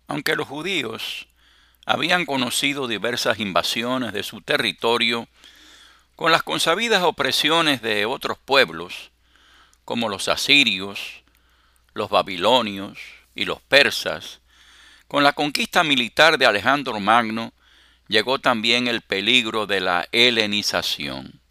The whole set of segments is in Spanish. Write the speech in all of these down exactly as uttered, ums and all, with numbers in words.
Aunque los judíos habían conocido diversas invasiones de su territorio con las consabidas opresiones de otros pueblos, como los asirios, los babilonios y los persas, con la conquista militar de Alejandro Magno llegó también el peligro de la helenización.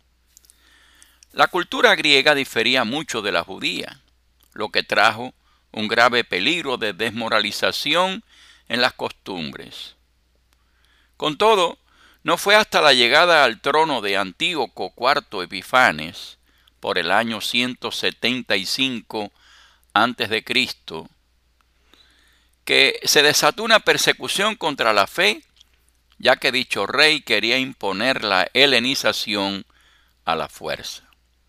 La cultura griega difería mucho de la judía, lo que trajo un grave peligro de desmoralización en las costumbres. Con todo, no fue hasta la llegada al trono de Antíoco cuarto Epifanes, por el año ciento setenta y cinco antes de Cristo, que se desató una persecución contra la fe, ya que dicho rey quería imponer la helenización a la fuerza.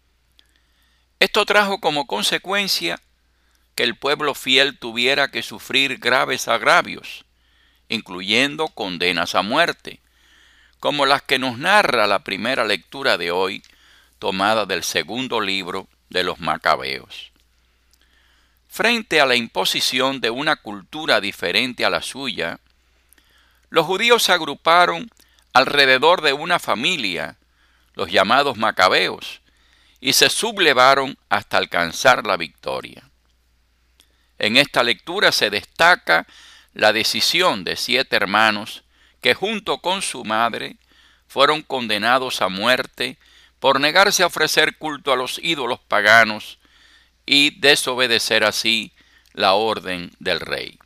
Esto trajo como consecuencia que el pueblo fiel tuviera que sufrir graves agravios, incluyendo condenas a muerte, como las que nos narra la primera lectura de hoy, tomada del segundo libro de los Macabeos. Frente a la imposición de una cultura diferente a la suya, los judíos se agruparon alrededor de una familia, los llamados Macabeos, y se sublevaron hasta alcanzar la victoria. En esta lectura se destaca la decisión de siete hermanos que junto con su madre fueron condenados a muerte por negarse a ofrecer culto a los ídolos paganos y desobedecer así la orden del rey.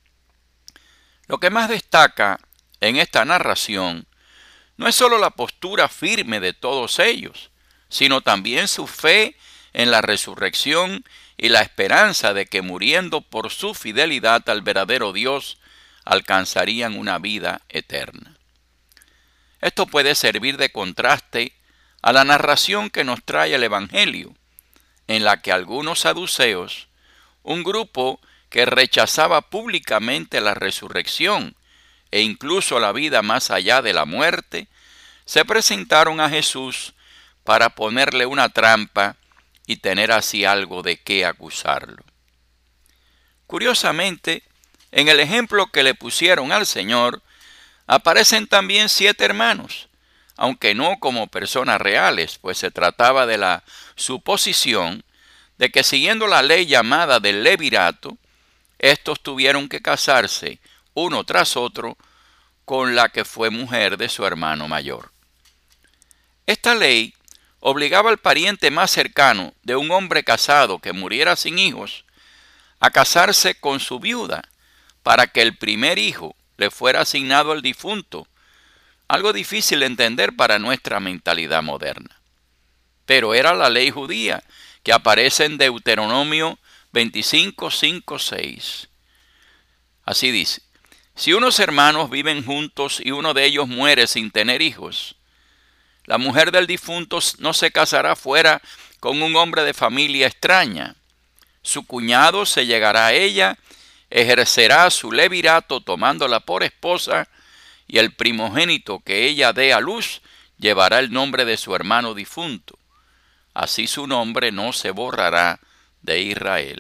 Lo que más destaca en esta narración no es solo la postura firme de todos ellos, sino también su fe en la resurrección y la esperanza de que muriendo por su fidelidad al verdadero Dios alcanzarían una vida eterna. Esto puede servir de contraste a la narración que nos trae el Evangelio, en la que algunos saduceos, un grupo que rechazaba públicamente la resurrección e incluso la vida más allá de la muerte, se presentaron a Jesús para ponerle una trampa y tener así algo de qué acusarlo. Curiosamente, en el ejemplo que le pusieron al Señor, aparecen también siete hermanos, aunque no como personas reales, pues se trataba de la suposición de que siguiendo la ley llamada del levirato, estos tuvieron que casarse uno tras otro con la que fue mujer de su hermano mayor. Esta ley obligaba al pariente más cercano de un hombre casado que muriera sin hijos a casarse con su viuda para que el primer hijo le fuera asignado al difunto, algo difícil de entender para nuestra mentalidad moderna. Pero era la ley judía que aparece en Deuteronomio veinticinco, cinco, seis. Así dice: si unos hermanos viven juntos y uno de ellos muere sin tener hijos, la mujer del difunto no se casará fuera con un hombre de familia extraña. Su cuñado se llegará a ella, ejercerá su levirato tomándola por esposa, y el primogénito que ella dé a luz llevará el nombre de su hermano difunto. Así su nombre no se borrará de Israel.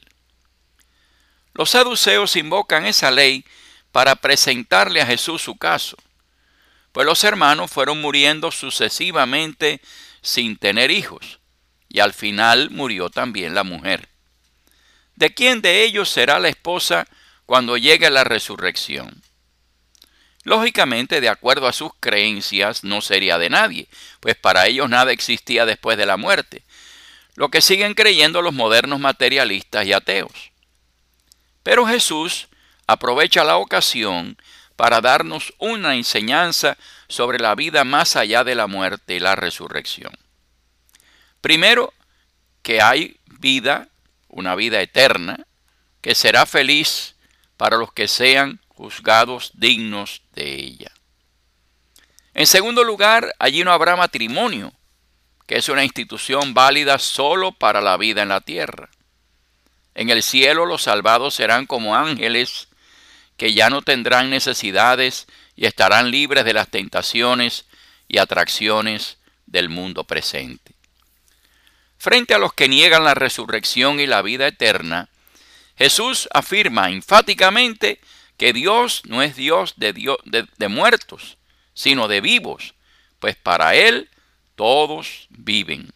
Los saduceos invocan esa ley para presentarle a Jesús su caso, pues los hermanos fueron muriendo sucesivamente sin tener hijos, y al final murió también la mujer. ¿De quién de ellos será la esposa cuando llegue la resurrección? Lógicamente, de acuerdo a sus creencias, no sería de nadie, pues para ellos nada existía después de la muerte, lo que siguen creyendo los modernos materialistas y ateos. Pero Jesús aprovecha la ocasión para darnos una enseñanza sobre la vida más allá de la muerte y la resurrección. Primero, que hay vida, una vida eterna, que será feliz para los que sean juzgados dignos de ella. En segundo lugar, allí no habrá matrimonio, que es una institución válida solo para la vida en la tierra. En el cielo los salvados serán como ángeles que ya no tendrán necesidades y estarán libres de las tentaciones y atracciones del mundo presente. Frente a los que niegan la resurrección y la vida eterna, Jesús afirma enfáticamente que Dios no es Dios de, Dios, de, de muertos, sino de vivos, pues para Él todos viven.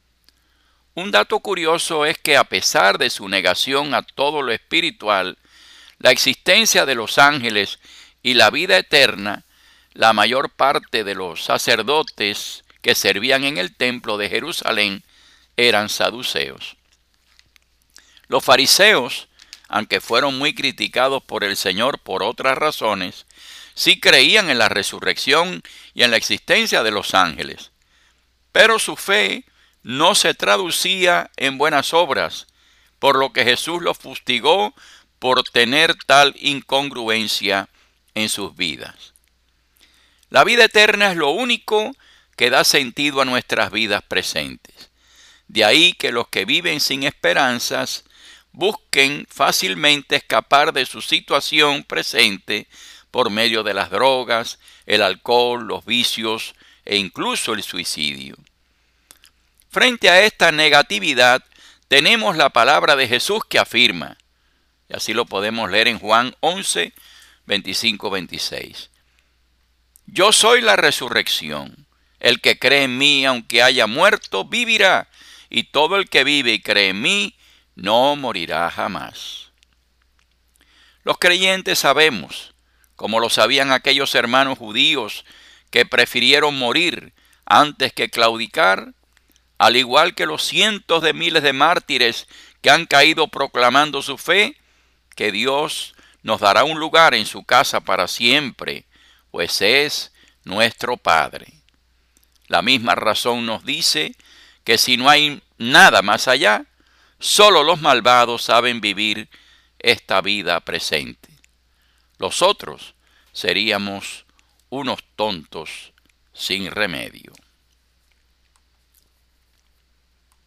Un dato curioso es que a pesar de su negación a todo lo espiritual, la existencia de los ángeles y la vida eterna, la mayor parte de los sacerdotes que servían en el templo de Jerusalén eran saduceos. Los fariseos, aunque fueron muy criticados por el Señor por otras razones, sí creían en la resurrección y en la existencia de los ángeles. Pero su fe no se traducía en buenas obras, por lo que Jesús los fustigó por tener tal incongruencia en sus vidas. La vida eterna es lo único que da sentido a nuestras vidas presentes. De ahí que los que viven sin esperanzas busquen fácilmente escapar de su situación presente por medio de las drogas, el alcohol, los vicios e incluso el suicidio. Frente a esta negatividad, tenemos la palabra de Jesús que afirma, y así lo podemos leer en Juan once, veinticinco, veintiséis. Yo soy la resurrección. El que cree en mí, aunque haya muerto, vivirá, y todo el que vive y cree en mí, no morirá jamás. Los creyentes sabemos, como lo sabían aquellos hermanos judíos que prefirieron morir antes que claudicar, al igual que los cientos de miles de mártires que han caído proclamando su fe, que Dios nos dará un lugar en su casa para siempre, pues es nuestro Padre. La misma razón nos dice que si no hay nada más allá, solo los malvados saben vivir esta vida presente. Los otros seríamos unos tontos sin remedio.